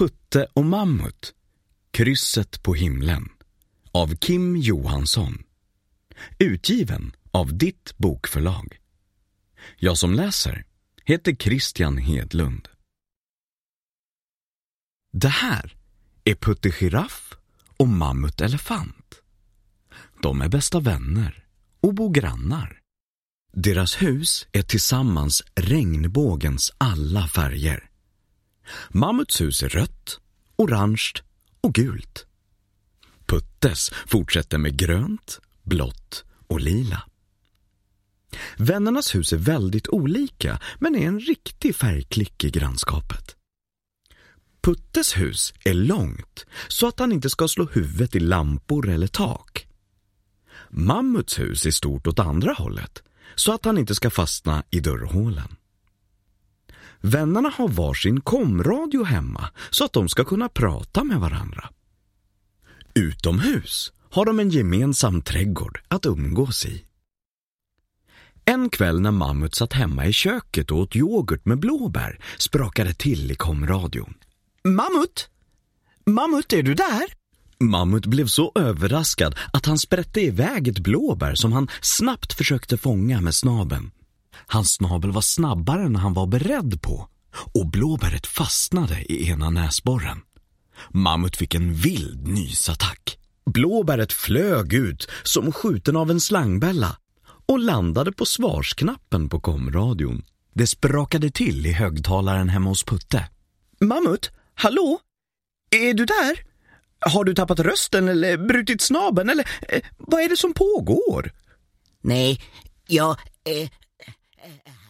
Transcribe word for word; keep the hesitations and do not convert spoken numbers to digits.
Putte och Mammut, krysset på himlen av Kim Johansson. Utgiven av Ditt bokförlag. Jag som läser heter Christian Hedlund. Det här är Putte Giraff och Mammut Elefant. De är bästa vänner och bor grannar. Deras hus är tillsammans regnbågens alla färger. Mammuts hus är rött, orange och gult. Puttes fortsätter med grönt, blått och lila. Vännernas hus är väldigt olika, men är en riktig färgklick i grannskapet. Puttes hus är långt, så att han inte ska slå huvudet i lampor eller tak. Mammuts hus är stort åt andra hållet, så att han inte ska fastna i dörrhålen. Vännerna har varsin komradio hemma, så att de ska kunna prata med varandra. Utomhus har de en gemensam trädgård att umgås i. En kväll när Mammut satt hemma i köket och åt yoghurt med blåbär sprakade till i komradion. Mammut! Mammut, är du där? Mammut blev så överraskad att han sprätte iväg ett blåbär som han snabbt försökte fånga med snabeln. Hans snabel var snabbare än han var beredd på, och blåbäret fastnade i ena näsborren. Mammut fick en vild nysattack. Blåbäret flög ut som skjuten av en slangbälla och landade på svarsknappen på komradion. Det sprakade till i högtalaren hemma hos Putte. Mammut, hallå? Är du där? Har du tappat rösten eller brutit snabeln eller eh, vad är det som pågår? Nej, jag... Eh, eh,